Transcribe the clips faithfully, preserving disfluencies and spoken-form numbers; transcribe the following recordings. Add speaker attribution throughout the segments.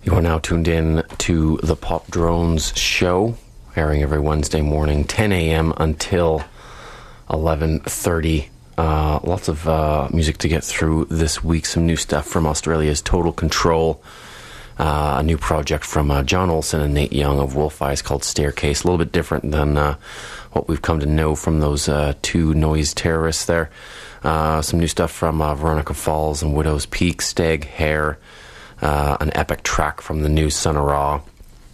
Speaker 1: You are now tuned in to the Pop Drones show, airing every Wednesday morning, ten a.m. until eleven thirty. Uh, lots of uh, music to get through this week. Some new stuff from Australia's Total Control. Uh, a new project from uh, John Olsen and Nate Young of Wolf Eyes called Staircase. A little bit different than uh, what we've come to know from those uh, two noise terrorists there. Uh, some new stuff from uh, Veronica Falls and Widow's Peak, Stag Hair. Uh, an epic track from the new Son of Ra.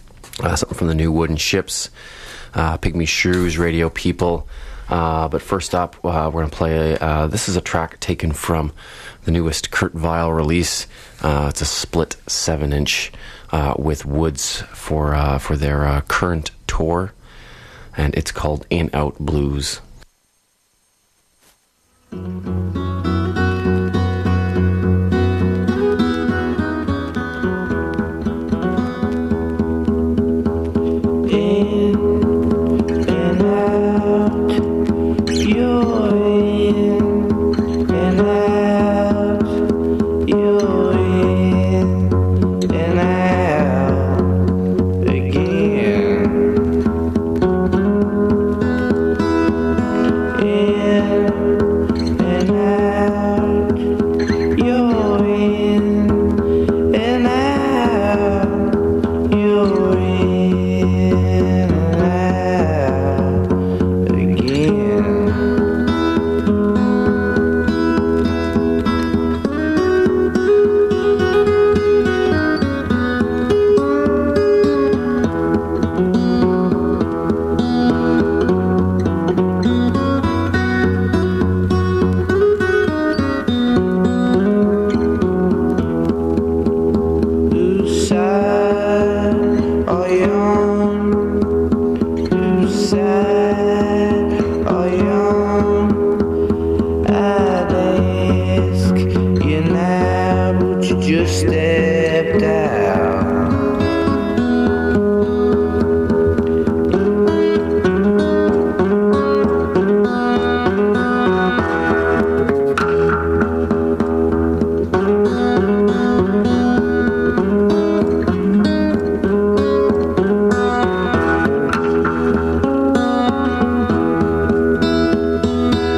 Speaker 1: Uh, something from the new Wooden Ships. Uh, Pygmy Shrews, Radio People. Uh, but first up, uh, we're going to play, uh, this is a track taken from the newest Kurt Vile release. Uh, it's a split seven inch uh, with Woods for, uh, for their uh, current tour. And it's called In Out Blues.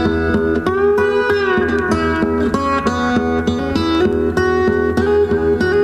Speaker 2: Thank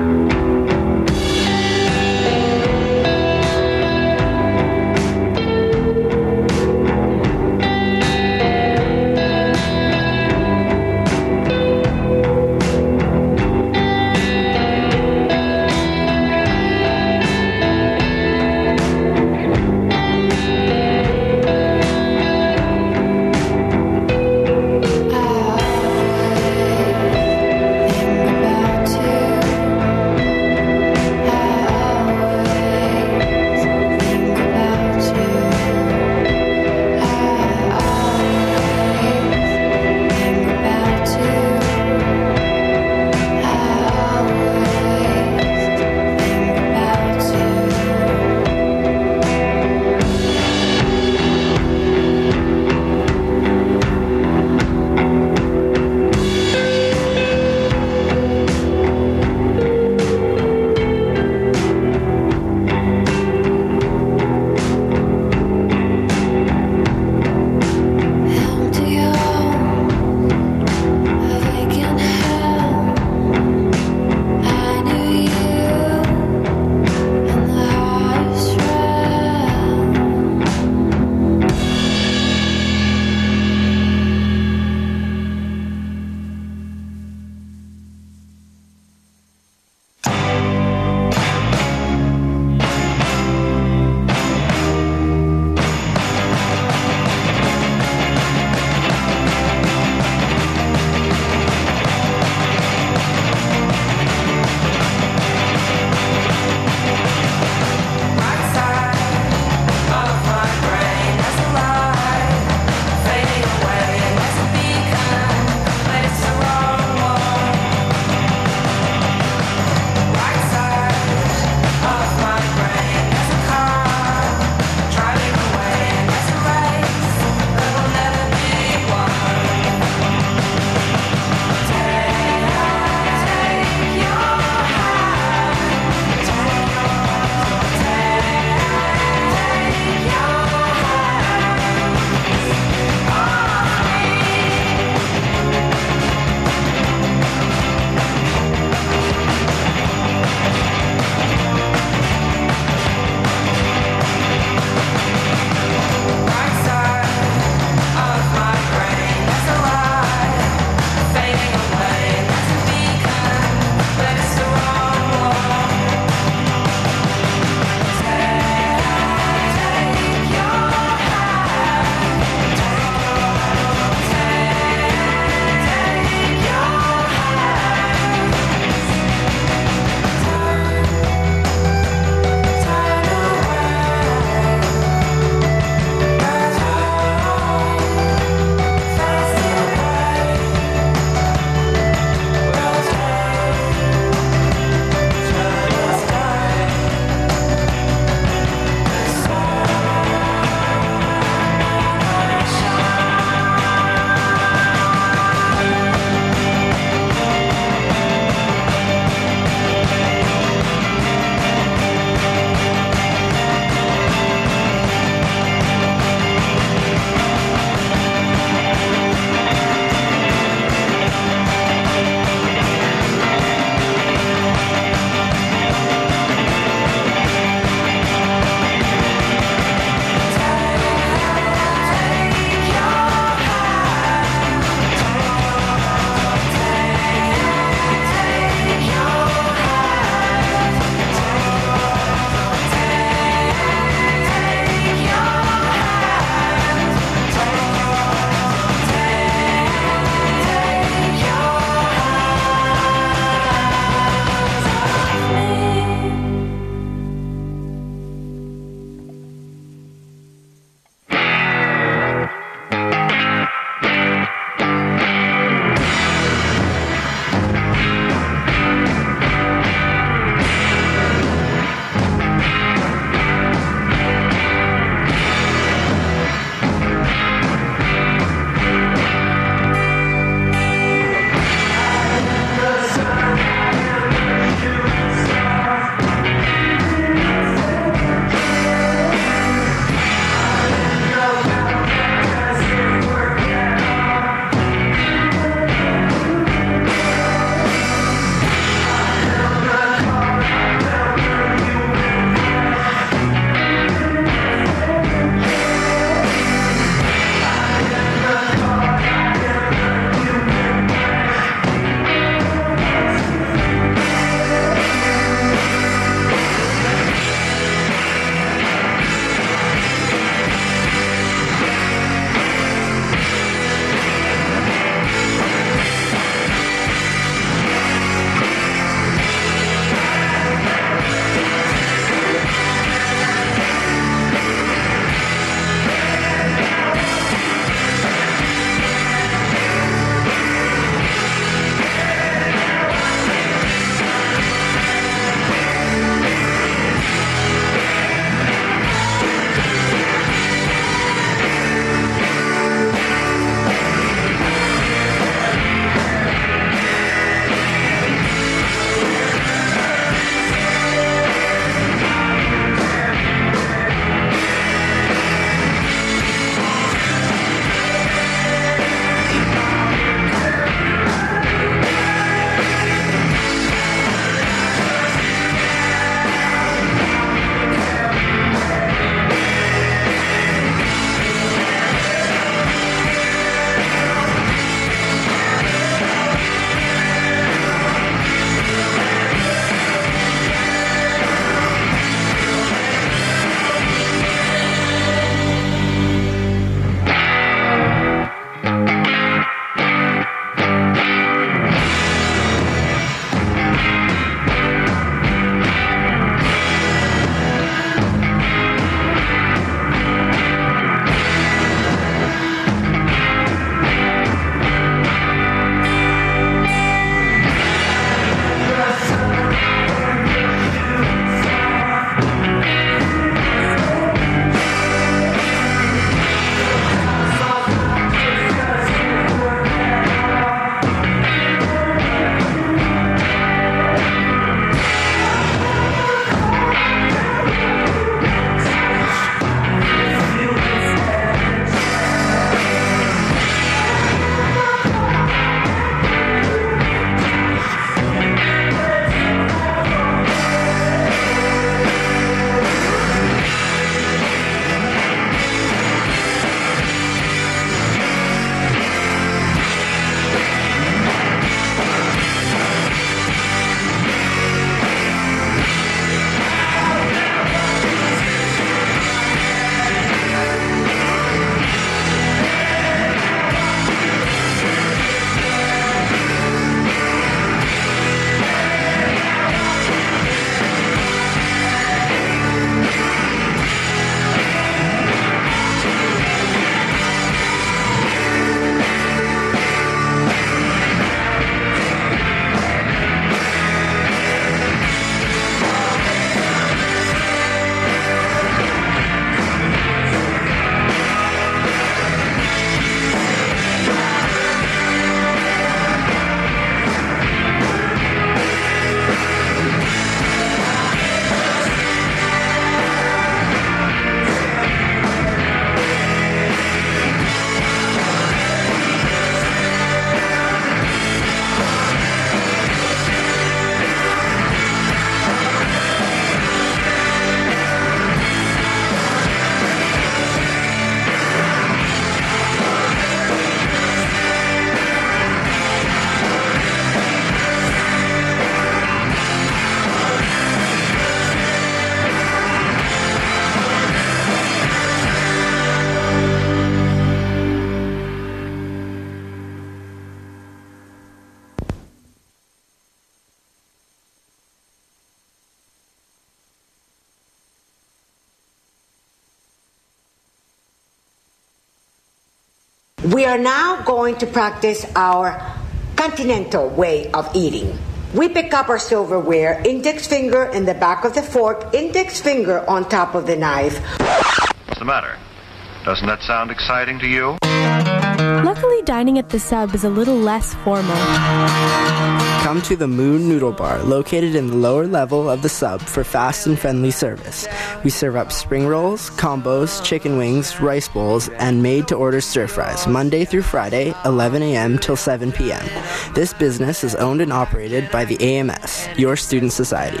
Speaker 2: We are now going to practice our continental way of eating. We pick up our silverware, index finger in the back of the fork, index finger on top of the knife.
Speaker 3: What's the matter? Doesn't that sound exciting to you?
Speaker 4: Luckily, dining at the Sub is a little less formal.
Speaker 5: Come to the Moon Noodle Bar, located in the lower level of the Sub for fast and friendly service. We serve up spring rolls, combos, chicken wings, rice bowls, and made-to-order stir-fries, Monday through Friday, eleven a.m. till seven p.m. This business is owned and operated by the A M S, your student society.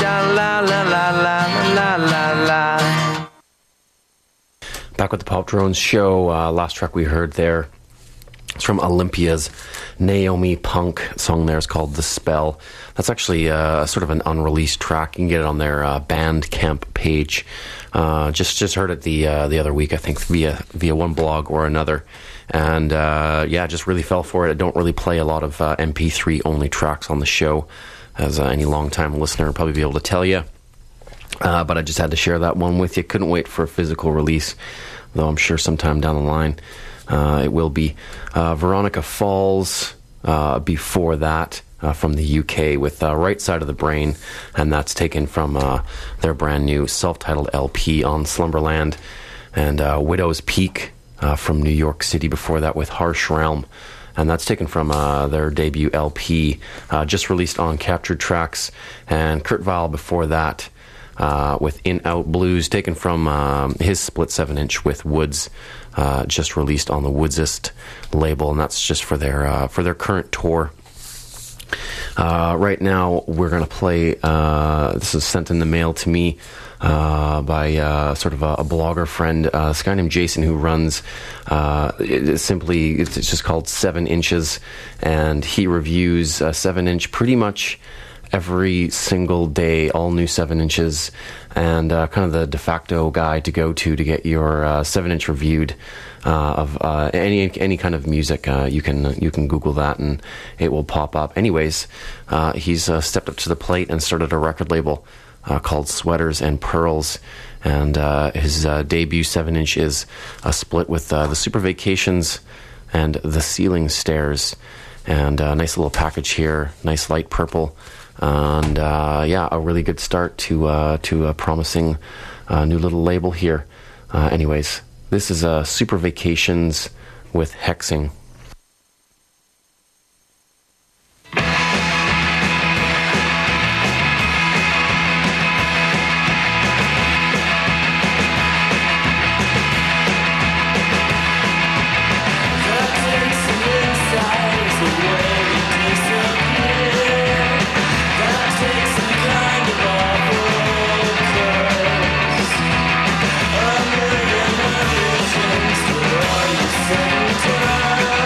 Speaker 5: Sha-la-la-la-la-la-la-la-la.
Speaker 1: Back with the Pop Drones show. Uh, last track we heard there, it's from Olympia's Naomi Punk. Song there is called The Spell. That's actually uh, sort of an unreleased track. You can get it on their uh, Bandcamp page. Uh, just just heard it the uh, the other week, I think, via via one blog or another. And uh, yeah, just really fell for it. I don't really play a lot of uh, M P three only tracks on the show, as uh, any long-time listener will probably be able to tell you. Uh, but I just had to share that one with you. Couldn't wait for a physical release, though I'm sure sometime down the line uh, it will be. Uh, Veronica Falls uh, before that uh, from the U K with uh, Right Side of the Brain, and that's taken from uh, their brand new self-titled L P on Slumberland. And uh, Widow's Peak uh, from New York City before that with Harsh Realm, and that's taken from uh, their debut L P uh, just released on Captured Tracks. And Kurt Weill before that Uh, with In Out Blues, taken from um, his split seven inch with Woods, uh, just released on the Woodsist label, and that's just for their uh, for their current tour. Uh, right now, we're going to play. Uh, this is sent in the mail to me uh, by uh, sort of a, a blogger friend, uh, this guy named Jason, who runs uh, it, it's simply it's just called Seven Inches, and he reviews uh, seven inch pretty much every single day, all new seven inches, and uh, kind of the de facto guy to go to to get your uh, seven inch reviewed uh, of uh, any any kind of music. Uh, you can you can Google that and it will pop up. Anyways, uh, he's uh, stepped up to the plate and started a record label uh, called Sweaters and Pearls, and uh, his uh, debut seven inch is a split with uh, the Super Vacations and the Ceiling Stairs, and a nice little package here, nice light purple. And uh, yeah, a really good start to uh, to a promising uh, new little label here. Uh, anyways, this is uh, Super Vacations with Hexing.
Speaker 6: Tonight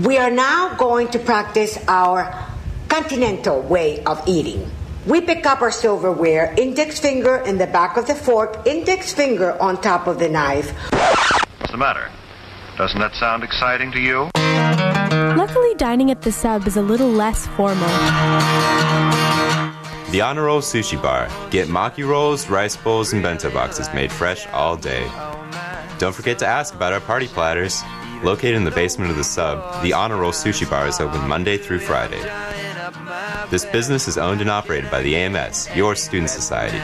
Speaker 2: We are now going to practice our continental way of eating. We pick up our silverware, index finger in the back of the fork, index finger on top of the knife.
Speaker 3: What's the matter? Doesn't that sound exciting to you?
Speaker 4: Luckily, dining at the Sub is a little less formal.
Speaker 6: The Honor Roll Sushi Bar. Get maki rolls, rice bowls, and bento boxes made fresh all day. Don't forget to ask about our party platters. Located in the basement of the Sub, the Honor Roll Sushi Bar is open Monday through Friday. This business is owned and operated by the A M S, your student society.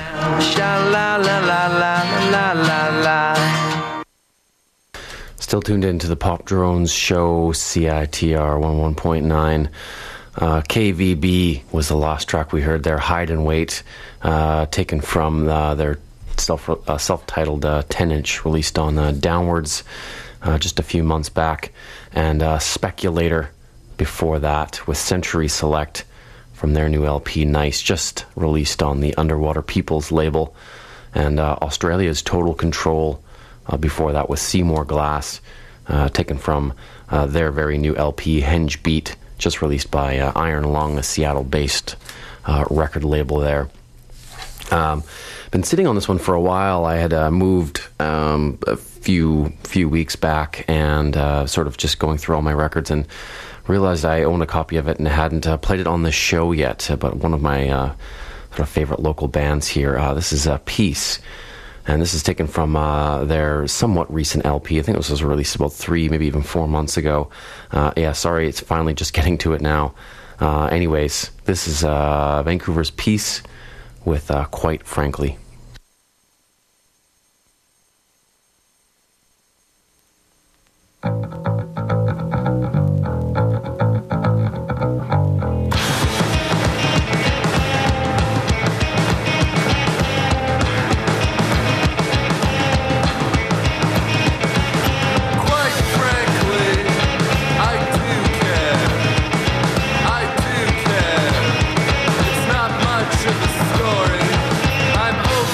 Speaker 1: Still tuned into the Pop Drones show, C I T R one oh one point nine. Uh, K V B was the last track we heard there, Hide and Wait, uh, taken from uh, their self, uh, self-titled uh, ten-inch released on uh, Downwards uh, just a few months back, and uh, Speculator before that with Century Select from their new L P Nice, just released on the Underwater Peoples label, and uh, Australia's Total Control uh, before that with Seymour Glass, uh, taken from uh, their very new L P Henge Beat, just released by uh, Iron Lung, a Seattle-based uh, record label there. Um, been sitting on this one for a while. I had uh, moved um, a few few weeks back and uh, sort of just going through all my records and realized I owned a copy of it and hadn't uh, played it on the show yet, uh, but one of my uh, sort of favorite local bands here. Uh, this is uh, Peace, and this is taken from uh, their somewhat recent L P. I think this was released about three, maybe even four months ago. Uh, yeah, sorry, it's finally just getting to it now. Uh, anyways, this is uh, Vancouver's Peace with uh, Quite Frankly.
Speaker 7: I'm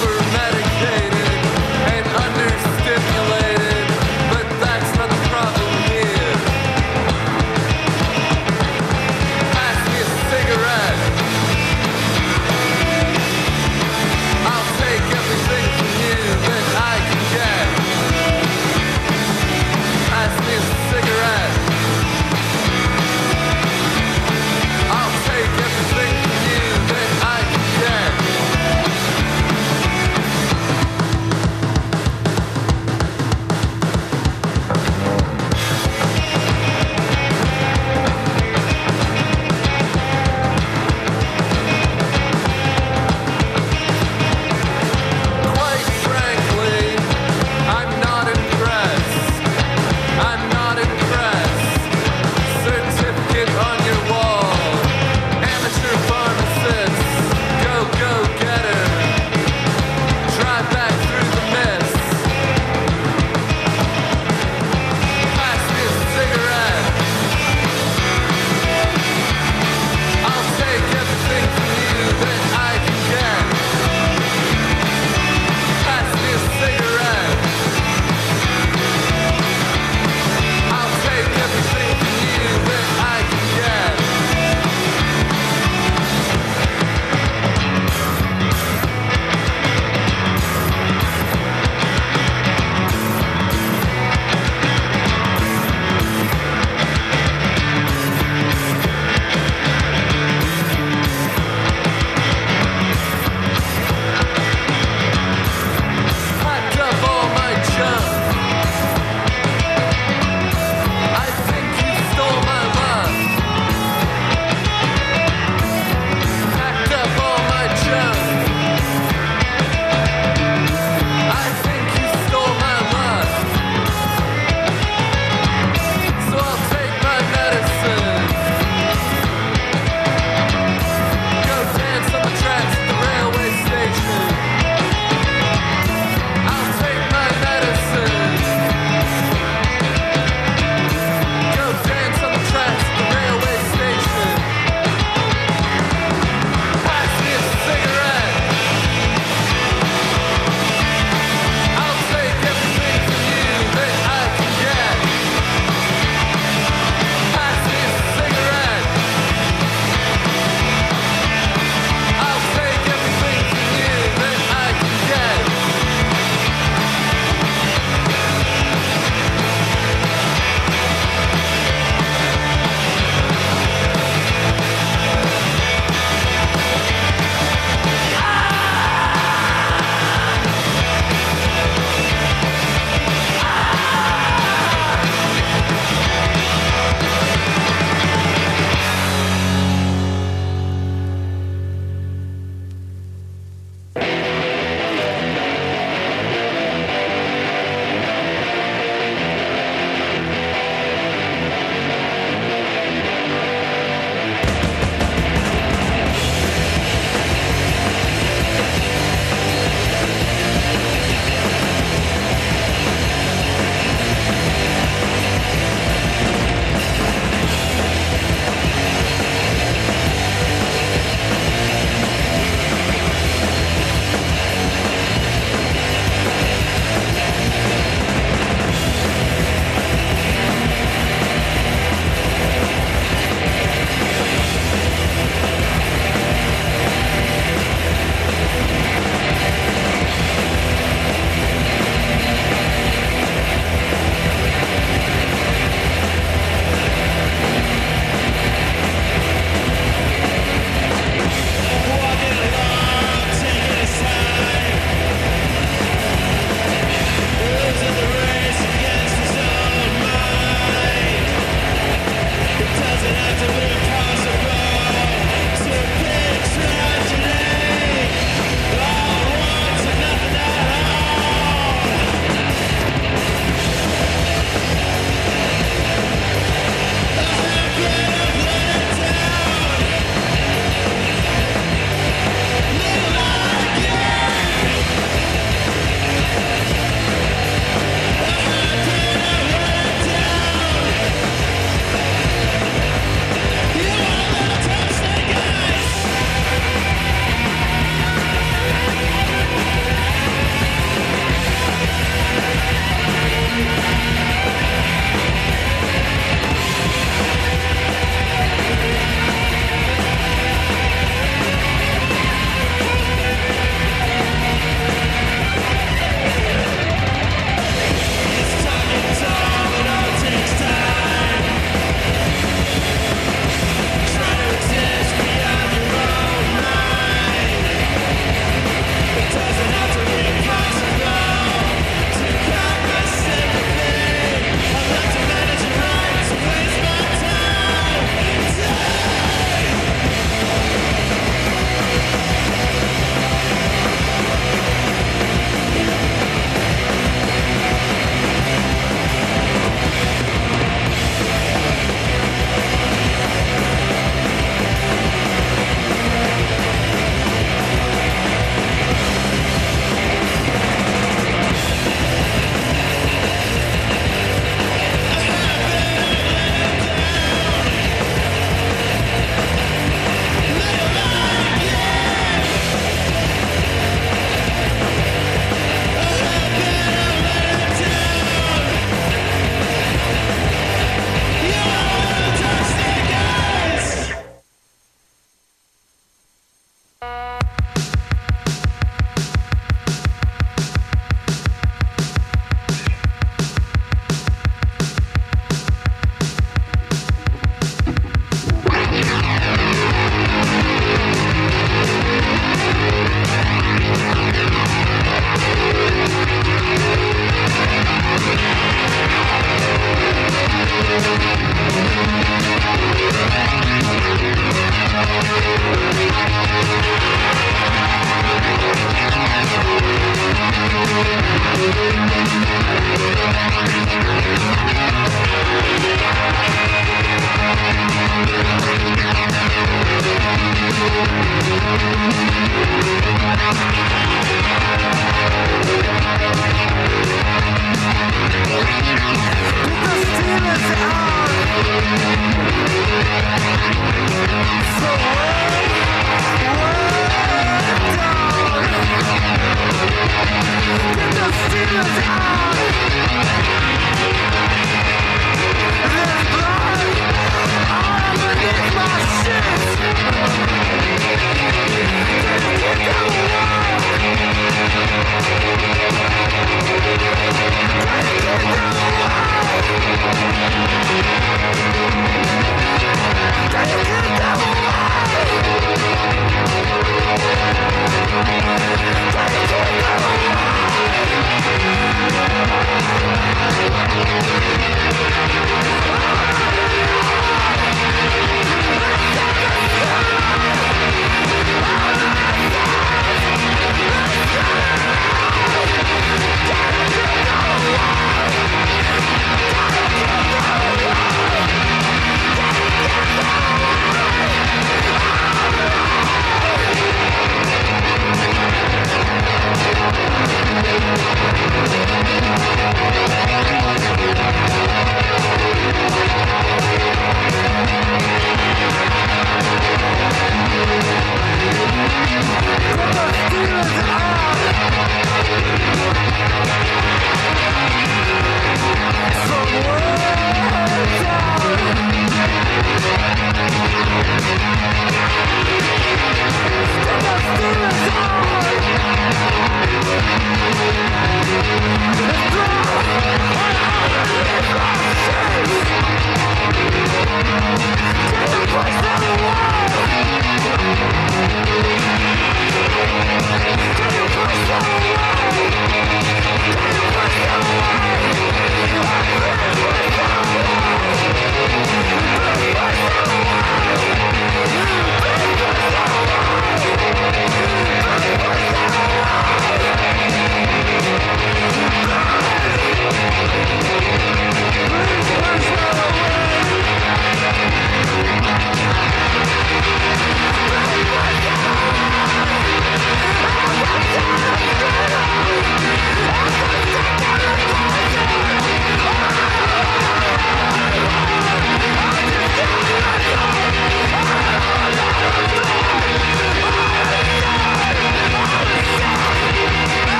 Speaker 7: Take it away.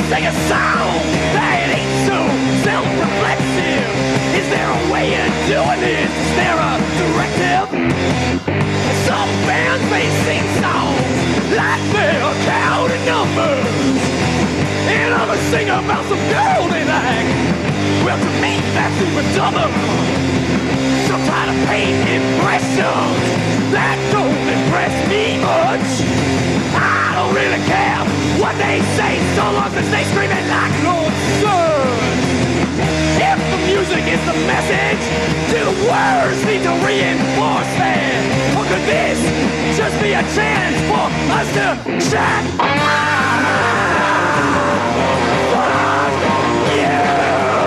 Speaker 7: sing a song that ain't so self-reflexive? Is there a way of doing this? Is there a directive? Some bands may sing songs like they're counting numbers, and others sing about some girl they like. Well, to me, that's even dumber. Some try to paint impressions that don't impress me much. I don't really care what they say, so long as they scream it like Lord Sun. If the music is the message, do the words need to reinforce that? Or could this just be a chance for us to shine? Fuck you!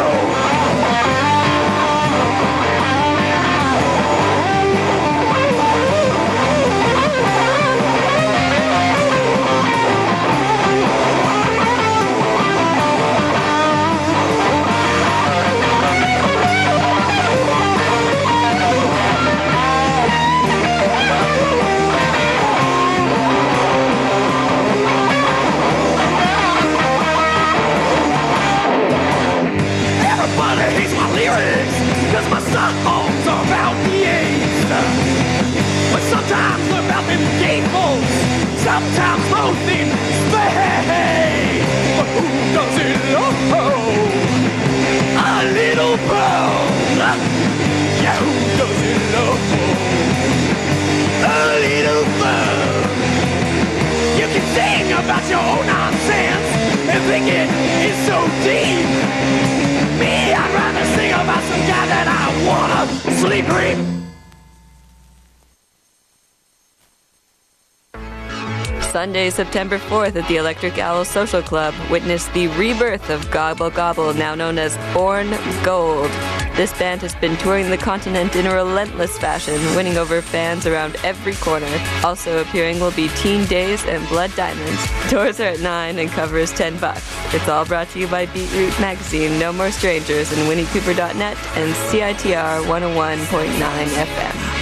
Speaker 7: Cause my songs are about the AIDS, but sometimes they're about them gay folks, sometimes both in space. But who doesn't love a little bone? Yeah, who doesn't love a little bone? You can sing about your own nonsense and think it is so deep. Me, I'd rather sing about some guy that I wanna sleep with.
Speaker 8: Sunday, September fourth at the Electric Owl Social Club, witness the rebirth of Gobble Gobble, now known as Born Gold. This band has been touring the continent in a relentless fashion, winning over fans around every corner. Also appearing will be Teen Days and Blood Diamonds. Tours are at nine and cover is ten bucks. It's all brought to you by Beetroot Magazine, No More Strangers, and Winnie Cooper dot net and C I T R one oh one point nine F M.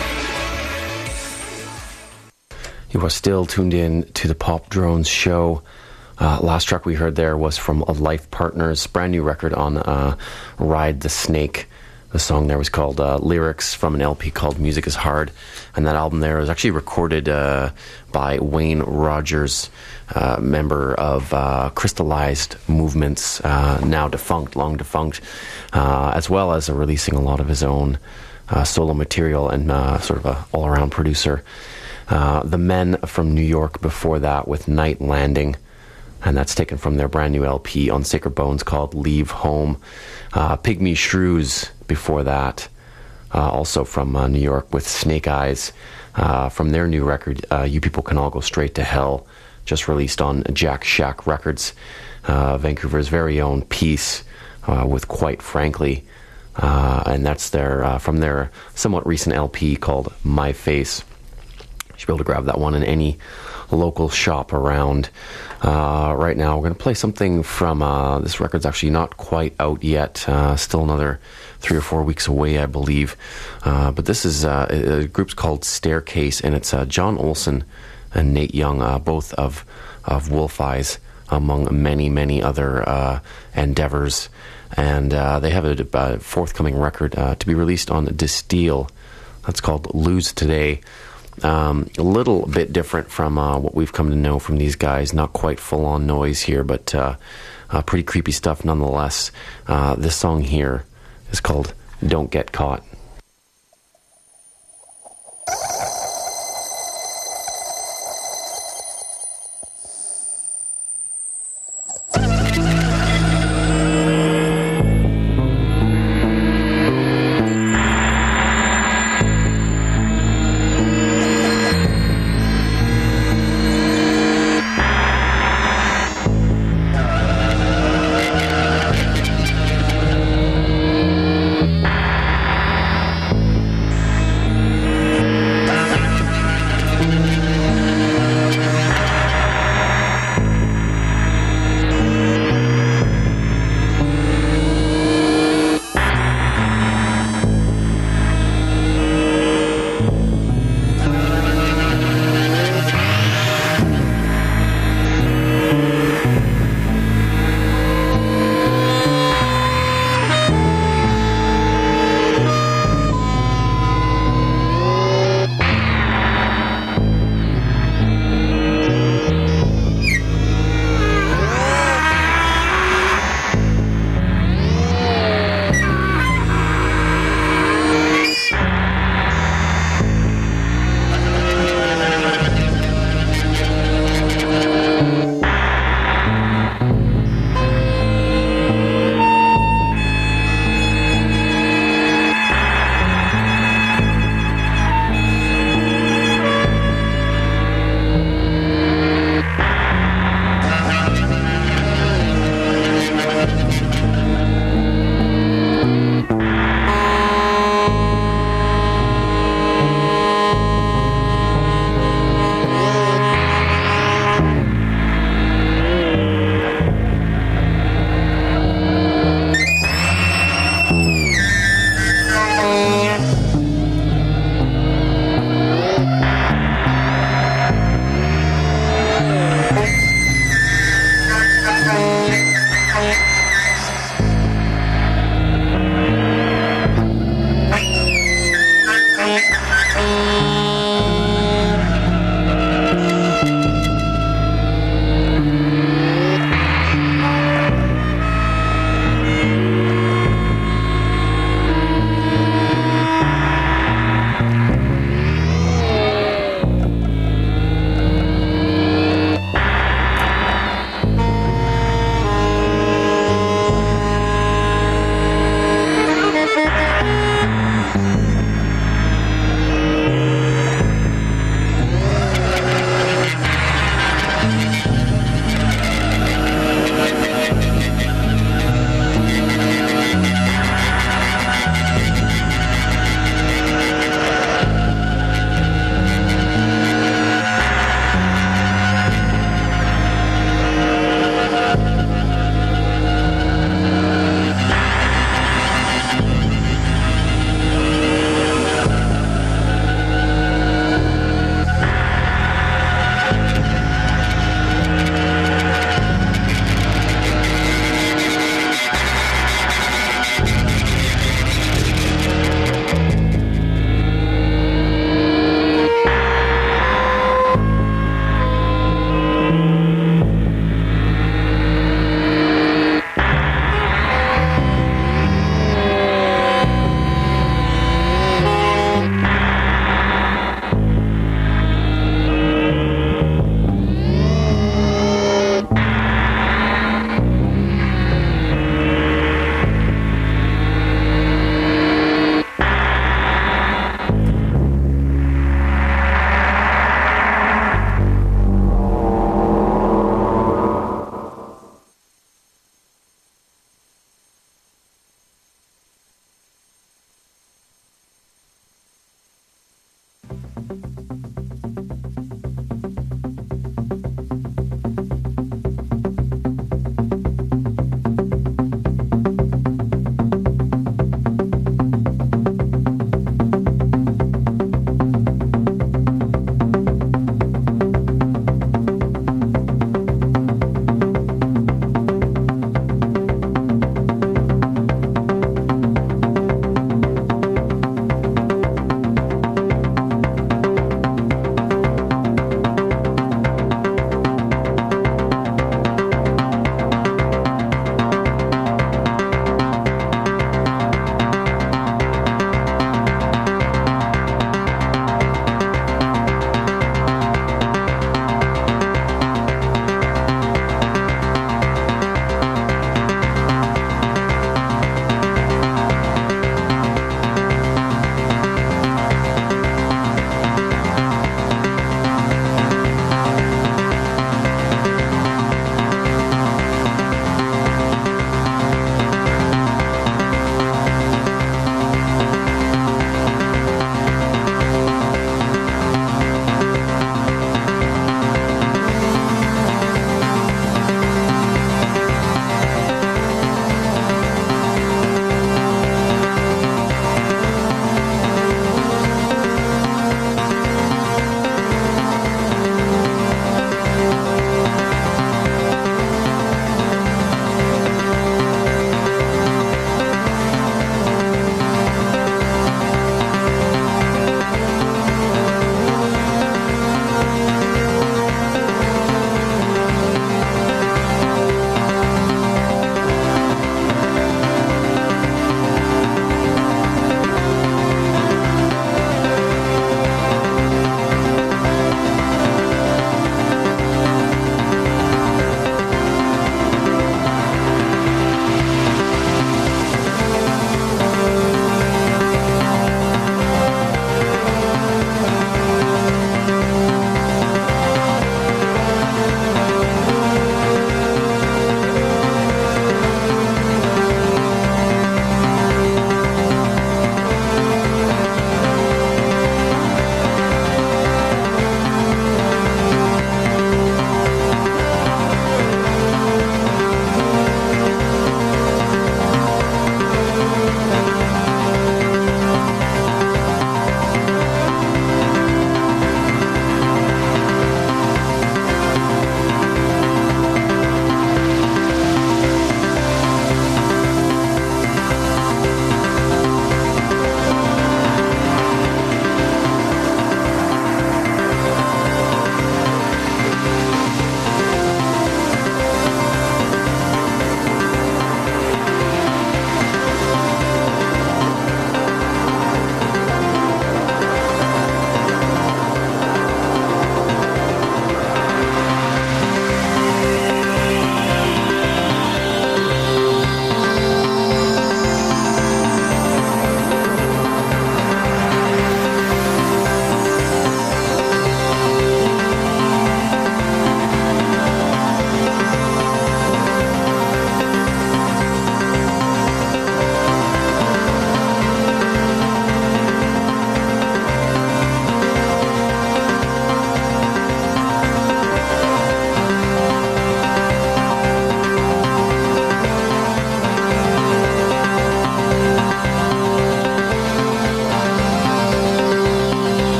Speaker 1: You are still tuned in to the Pop Drones show. Uh, last track we heard there was from Life Partners, brand new record on uh, Ride the Snake. The song there was called uh, Lyrics, from an L P called Music is Hard. And that album there was actually recorded uh, by Wayne Rogers, uh, member of uh, Crystallized Movements, uh, now defunct, long defunct, uh, as well as uh, releasing a lot of his own uh, solo material, and uh, sort of a all-around producer. Uh, the Men from New York before that with Night Landing, and that's taken from their brand new L P on Sacred Bones called Leave Home. Uh, Pygmy Shrews before that, uh, also from uh, New York with Snake Eyes, uh, from their new record, uh, You People Can All Go Straight to Hell, just released on Jack Shack Records, uh, Vancouver's very own Peace, uh, with Quite Frankly, uh, and that's their uh, from their somewhat recent L P called My Face. You should be able to grab that one in any local shop around. Uh, right now, we're going to play something from, uh, this record's actually not quite out yet, uh, still another three or four weeks away, I believe. Uh, but this is, uh, a group's called Staircase, and it's uh, John Olson and Nate Young, uh, both of, of Wolf Eyes, among many, many other uh, endeavors. And uh, they have a, a forthcoming record uh, to be released on Distill. That's called Lose Today. Um, a little bit different from uh, what we've come to know from these guys. Not quite full-on noise here, but uh, uh, pretty creepy stuff nonetheless. Uh, this song here is called Don't Get Caught.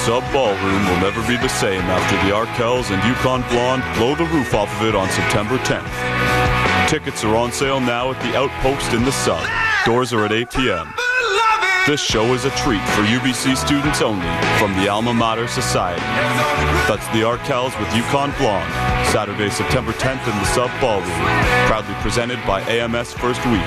Speaker 9: Sub Ballroom will never be the same after the Arkells and Yukon Blonde blow the roof off of it on September tenth. Tickets are on sale now at the Outpost in the Sub. Doors are at eight p.m. This show is a treat for U B C students only from the Alma Mater Society. That's the Arkells with Yukon Blonde, Saturday, September tenth in the Sub Ballroom. Proudly presented by A M S First Week.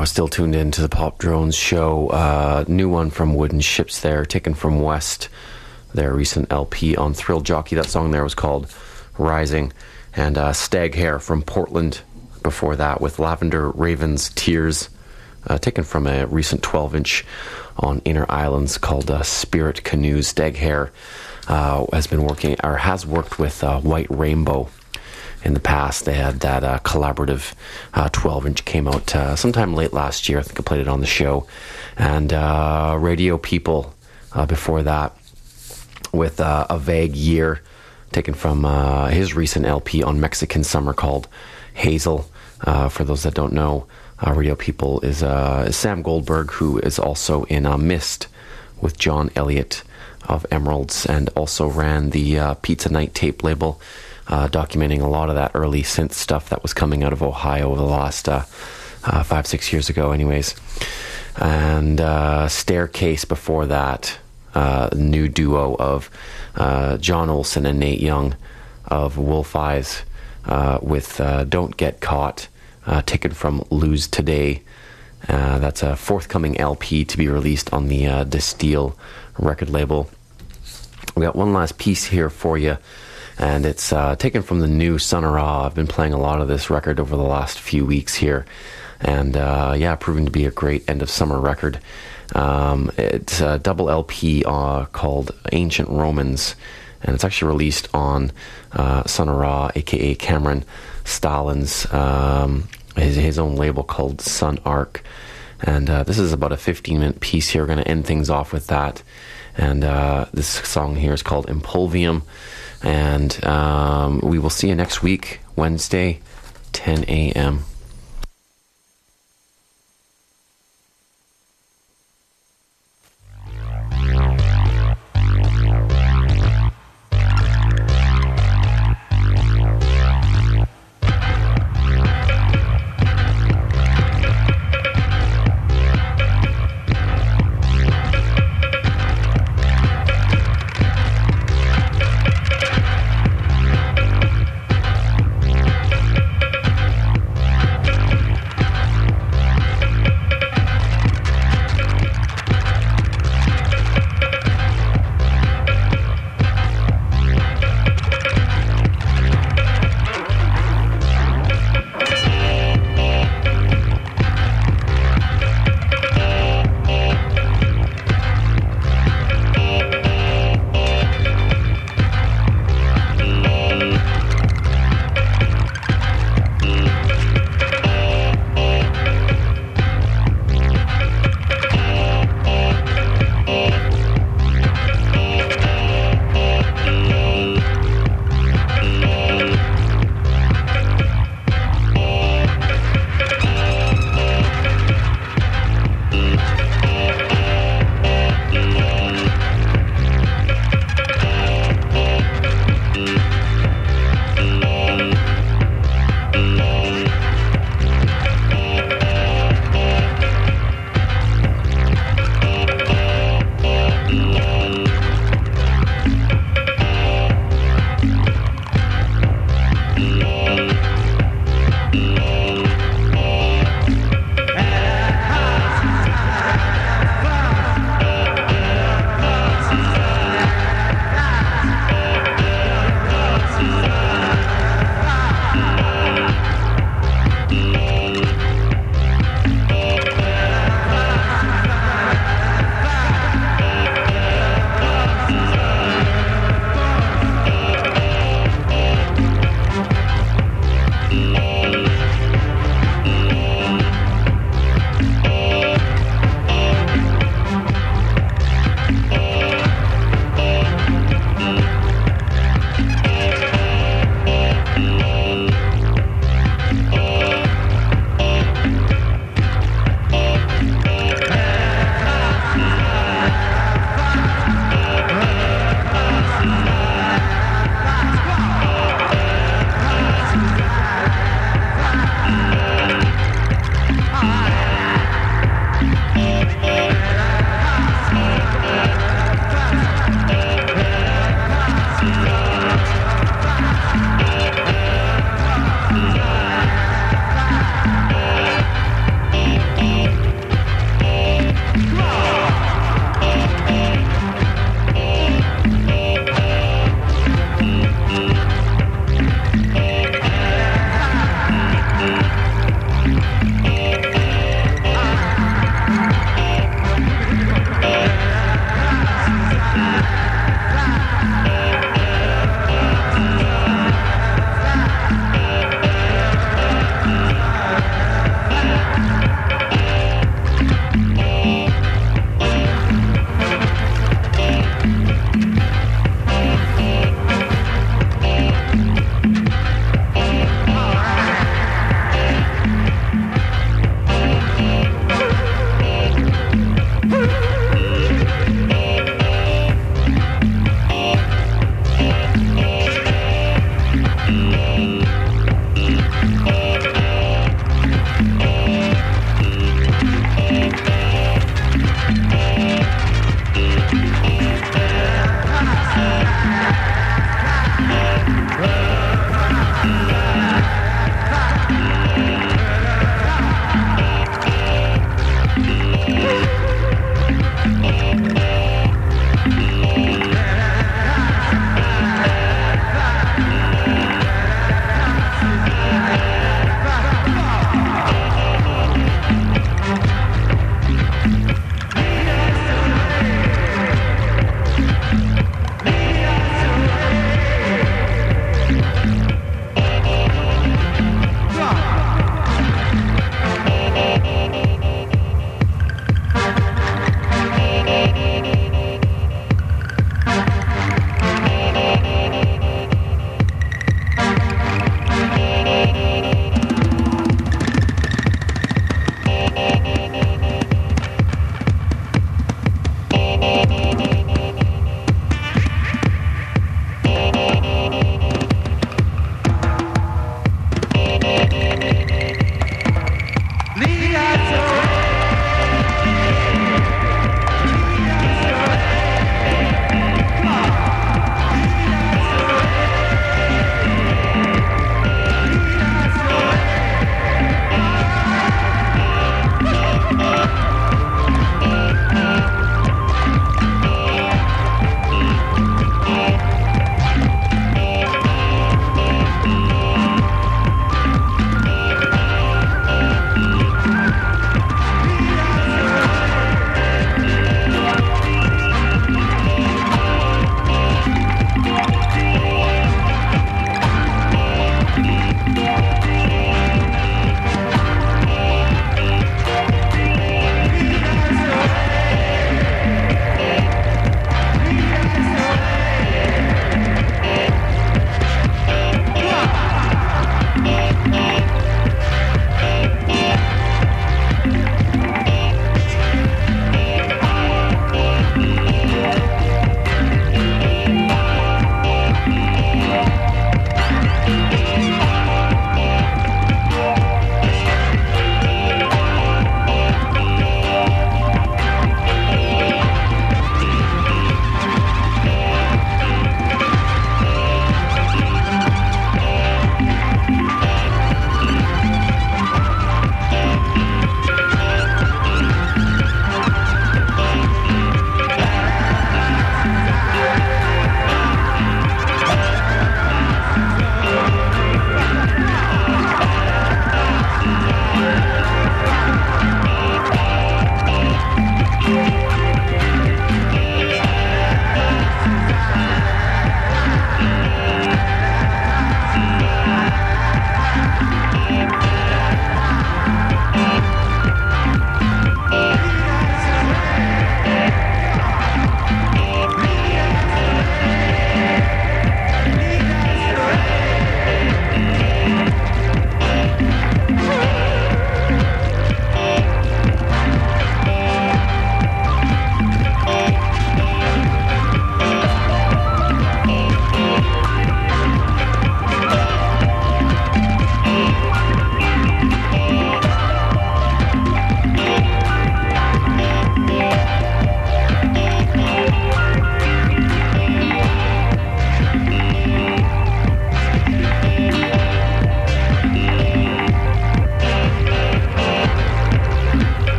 Speaker 1: are still tuned in to the Pop Drones show. Uh, new one from Wooden Ships there, taken from West, their recent L P on Thrill Jockey. That song there was called Rising. And uh, Stag Hair from Portland before that with Lavender Raven's Tears, uh, taken from a recent twelve-inch on Inner Islands called uh, Spirit Canoes. Stag Hair uh, has been working, or has worked with uh, White Rainbow in the past. They had that uh, collaborative uh, twelve-inch came out uh, sometime late last year. I think I played it on the show. And uh, Radio People uh, before that with uh, A Vague Year, taken from uh, his recent L P on Mexican Summer called Hazel. Uh, for those that don't know, uh, Radio People is uh, Sam Goldberg, who is also in uh, Mist with John Elliott of Emeralds, and also ran the uh, Pizza Night tape label, Uh, documenting a lot of that early synth stuff that was coming out of Ohio over the last uh, uh, five, six years ago anyways. And uh, Staircase before that, uh, new duo of uh, John Olson and Nate Young of Wolf Eyes uh, with uh, Don't Get Caught, uh, taken from Lose Today. Uh, that's a forthcoming L P to be released on the uh, Distill record label. We got one last piece here for you, and it's uh, taken from the new Sun Ra. I've been playing a lot of this record over the last few weeks here. And uh, yeah, proving to be a great end of summer record. Um, it's a double L P uh, called Ancient Romans. And it's actually released on uh, Sun Ra, a k a. Cameron Stalin's, um, his, his own label called Sun Arc. And uh, this is about a fifteen-minute piece here. We're going to end things off with that. And uh, this song here is called Impulvium. And um, we will see you next week, Wednesday, ten a.m.